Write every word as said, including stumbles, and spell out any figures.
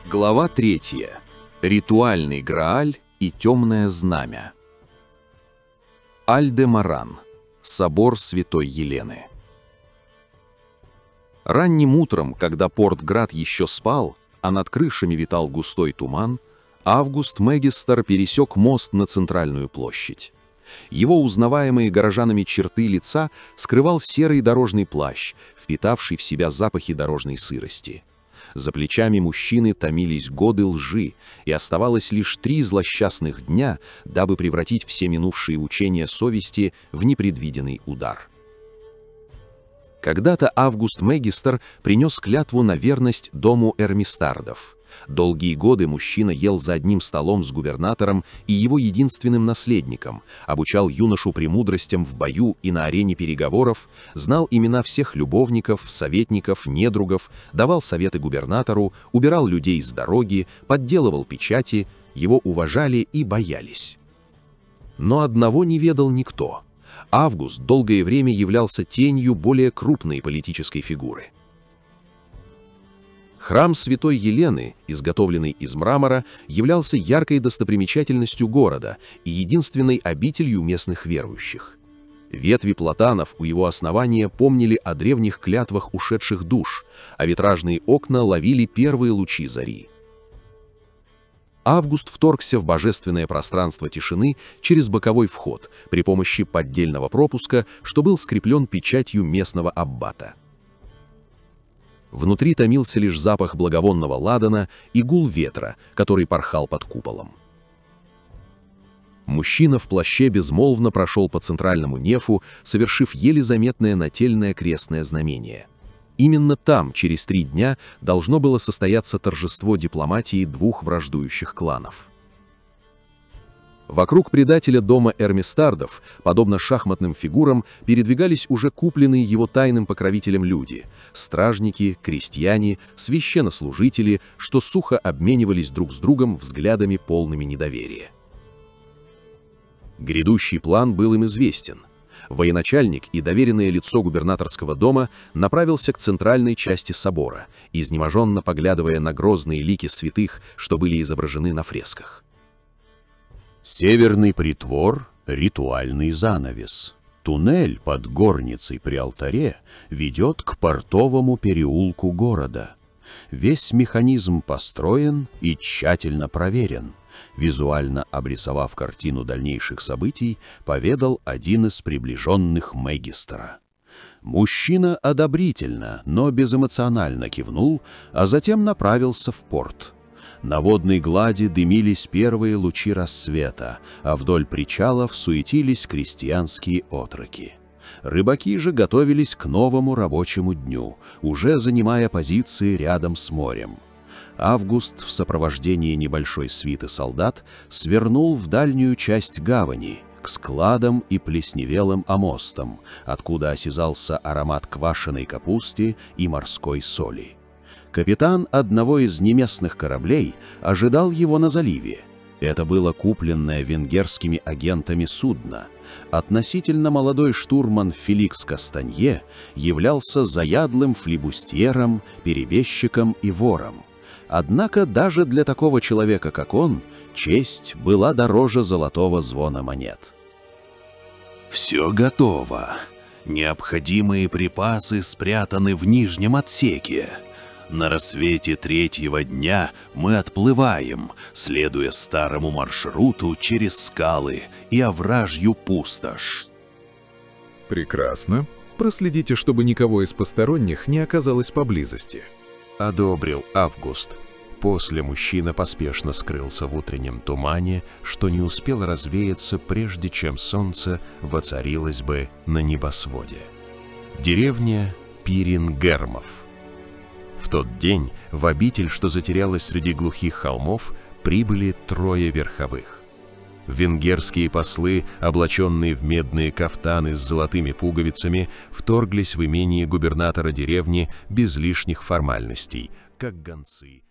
Глава третья. Ритуальный Грааль и темное знамя. Альдемаран. Собор Святой Елены. Ранним утром, когда Портград еще спал, а над крышами витал густой туман, Август Мегистер пересек мост на центральную площадь. Его узнаваемые горожанами черты лица скрывал серый дорожный плащ, впитавший в себя запахи дорожной сырости. За плечами мужчины томились годы лжи, и оставалось лишь три злосчастных дня, дабы превратить все минувшие учения совести в непредвиденный удар. Когда-то Август Мегистер принес клятву на верность дому Эрмистардов. Долгие годы мужчина ел за одним столом с губернатором и его единственным наследником, обучал юношу премудростям в бою и на арене переговоров, знал имена всех любовников, советников, недругов, давал советы губернатору, убирал людей с дороги, подделывал печати, его уважали и боялись. Но одного не ведал никто. Август долгое время являлся тенью более крупной политической фигуры. Храм Святой Елены, изготовленный из мрамора, являлся яркой достопримечательностью города и единственной обителью местных верующих. Ветви платанов у его основания помнили о древних клятвах ушедших душ, а витражные окна ловили первые лучи зари. Август вторгся в божественное пространство тишины через боковой вход при помощи поддельного пропуска, что был скреплен печатью местного аббата. Внутри томился лишь запах благовонного ладана и гул ветра, который порхал под куполом. Мужчина в плаще безмолвно прошел по центральному нефу, совершив еле заметное нательное крестное знамение. Именно там, через три дня, должно было состояться торжество дипломатии двух враждующих кланов. Вокруг предателя дома Эрмистардов, подобно шахматным фигурам, передвигались уже купленные его тайным покровителем люди – стражники, крестьяне, священнослужители, что сухо обменивались друг с другом взглядами полными недоверия. Грядущий план был им известен. Военачальник и доверенное лицо губернаторского дома направился к центральной части собора, изнеможенно поглядывая на грозные лики святых, что были изображены на фресках. Северный притвор — ритуальный занавес. Туннель под горницей при алтаре ведет к портовому переулку города. Весь механизм построен и тщательно проверен. Визуально обрисовав картину дальнейших событий, поведал один из приближенных Мегистера. Мужчина одобрительно, но безэмоционально кивнул, а затем направился в порт. На водной глади дымились первые лучи рассвета, а вдоль причалов суетились крестьянские отроки. Рыбаки же готовились к новому рабочему дню, уже занимая позиции рядом с морем. Август в сопровождении небольшой свиты солдат свернул в дальнюю часть гавани, к складам и плесневелым омостам, откуда осязался аромат квашеной капусты и морской соли. Капитан одного из неместных кораблей ожидал его на заливе. Это было купленное венгерскими агентами судно. Относительно молодой штурман Феликс Кастанье являлся заядлым флибустьером, перебежчиком и вором. Однако даже для такого человека, как он, честь была дороже золотого звона монет. «Все готово. Необходимые припасы спрятаны в нижнем отсеке. На рассвете третьего дня мы отплываем, следуя старому маршруту через скалы и овражью пустошь». «Прекрасно. Проследите, чтобы никого из посторонних не оказалось поблизости», — одобрил Август. После мужчина поспешно скрылся в утреннем тумане, что не успел развеяться, прежде чем солнце воцарилось бы на небосводе. Деревня Пирингермов. В тот день в обитель, что затерялась среди глухих холмов, прибыли трое верховых. Венгерские послы, облаченные в медные кафтаны с золотыми пуговицами, вторглись в имение губернатора деревни без лишних формальностей, как гонцы.